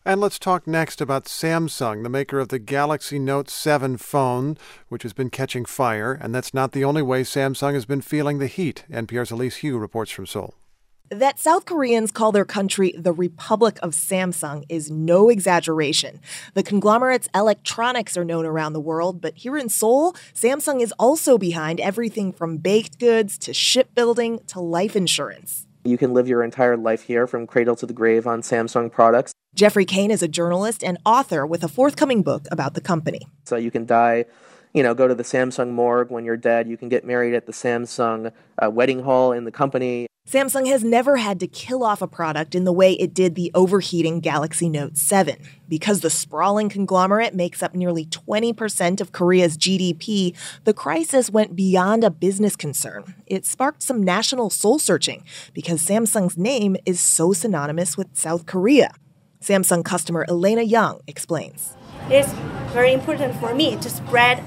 And let's talk next about Samsung, the maker of the Galaxy Note 7 phone, which has been catching fire. And that's not the only way Samsung has been feeling the heat. NPR's Elise Hu reports from Seoul. That South Koreans call their country the Republic of Samsung is no exaggeration. The conglomerate's electronics are known around the world, but here in Seoul, Samsung is also behind everything from baked goods to shipbuilding to life insurance. You can live your entire life here from cradle to the grave on Samsung products. Jeffrey Kane is a journalist and author with a forthcoming book about the company. So you can die, go to the Samsung morgue when you're dead. You can get married at the Samsung wedding hall in the company. Samsung has never had to kill off a product in the way it did the overheating Galaxy Note 7. Because the sprawling conglomerate makes up nearly 20% of Korea's GDP, the crisis went beyond a business concern. It sparked some national soul-searching because Samsung's name is so synonymous with South Korea. Samsung customer Elena Young explains. It's very important for me to spread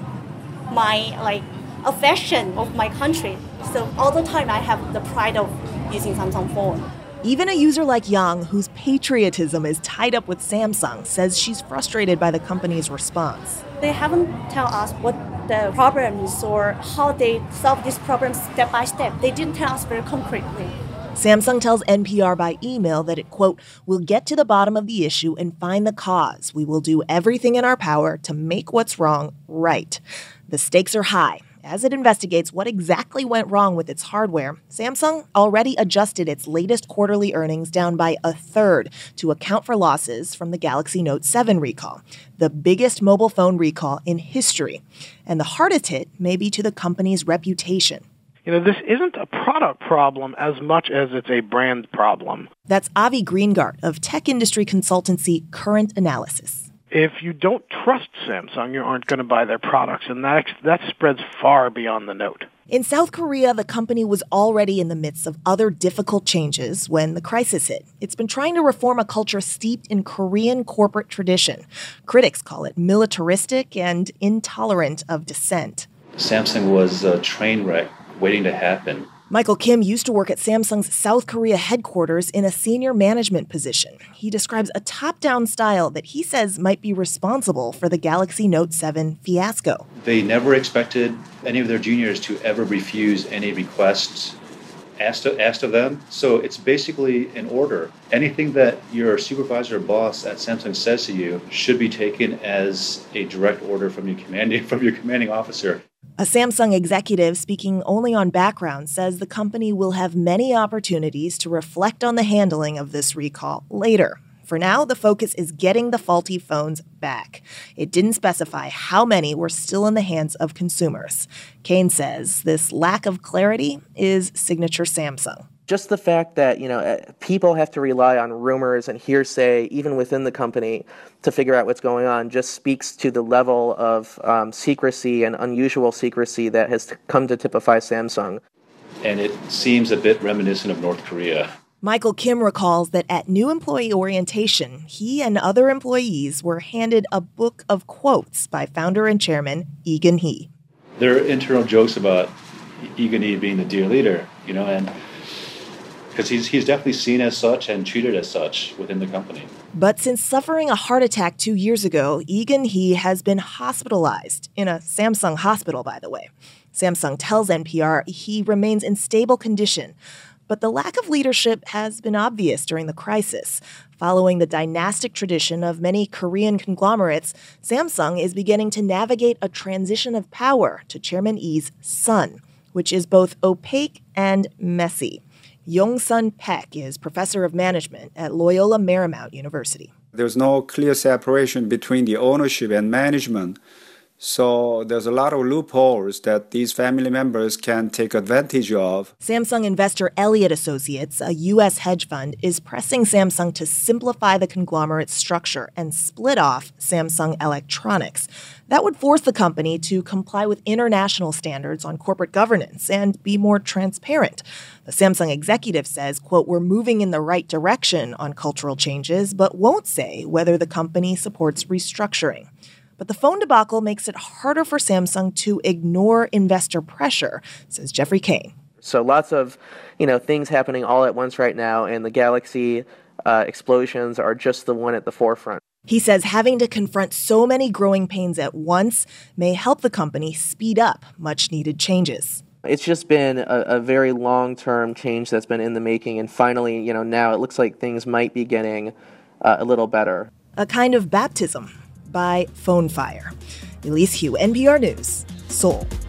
my affection of my country. So all the time I have the pride of using Samsung phone. Even a user like Yang, whose patriotism is tied up with Samsung, says she's frustrated by the company's response. They haven't tell us what the problem is or how they solve this problem step by step. They didn't tell us very concretely. Samsung tells NPR by email that it, quote, will get to the bottom of the issue and find the cause. We will do everything in our power to make what's wrong right. The stakes are high. As it investigates what exactly went wrong with its hardware, Samsung already adjusted its latest quarterly earnings down by a third to account for losses from the Galaxy Note 7 recall, the biggest mobile phone recall in history. And the hardest hit may be to the company's reputation. This isn't a product problem as much as it's a brand problem. That's Avi Greengart of tech industry consultancy Current Analysis. If you don't trust Samsung, you aren't going to buy their products, and that spreads far beyond the Note. In South Korea, the company was already in the midst of other difficult changes when the crisis hit. It's been trying to reform a culture steeped in Korean corporate tradition. Critics call it militaristic and intolerant of dissent. Samsung was a train wreck waiting to happen. Michael Kim used to work at Samsung's South Korea headquarters in a senior management position. He describes a top-down style that he says might be responsible for the Galaxy Note 7 fiasco. They never expected any of their juniors to ever refuse any requests asked of them. So it's basically an order. Anything that your supervisor or boss at Samsung says to you should be taken as a direct order from your commanding officer. A Samsung executive speaking only on background says the company will have many opportunities to reflect on the handling of this recall later. For now, the focus is getting the faulty phones back. It didn't specify how many were still in the hands of consumers. Kane says this lack of clarity is signature Samsung. Just the fact that, people have to rely on rumors and hearsay, even within the company, to figure out what's going on, just speaks to the level of secrecy and unusual secrecy that has come to typify Samsung. And it seems a bit reminiscent of North Korea. Michael Kim recalls that at new employee orientation, he and other employees were handed a book of quotes by founder and chairman Lee Kun-hee. There are internal jokes about Lee Kun-hee being the dear leader, and because he's definitely seen as such and treated as such within the company. But since suffering a heart attack 2 years ago, Lee Kun-hee has been hospitalized in a Samsung hospital, by the way. Samsung tells NPR he remains in stable condition. But the lack of leadership has been obvious during the crisis. Following the dynastic tradition of many Korean conglomerates, Samsung is beginning to navigate a transition of power to Chairman Lee's son, which is both opaque and messy. Yong-sun Paek is professor of management at Loyola Marymount University. There's no clear separation between the ownership and management. So there's a lot of loopholes that these family members can take advantage of. Samsung investor Elliott Associates, a U.S. hedge fund, is pressing Samsung to simplify the conglomerate's structure and split off Samsung Electronics. That would force the company to comply with international standards on corporate governance and be more transparent. The Samsung executive says, quote, we're moving in the right direction on cultural changes, but won't say whether the company supports restructuring. But the phone debacle makes it harder for Samsung to ignore investor pressure, says Jeffrey Kane. So lots of, things happening all at once right now, and the Galaxy explosions are just the one at the forefront. He says having to confront so many growing pains at once may help the company speed up much-needed changes. It's just been a very long-term change that's been in the making, and finally, now it looks like things might be getting a little better. A kind of baptism by phone fire. Elise Hu, NPR News, Seoul.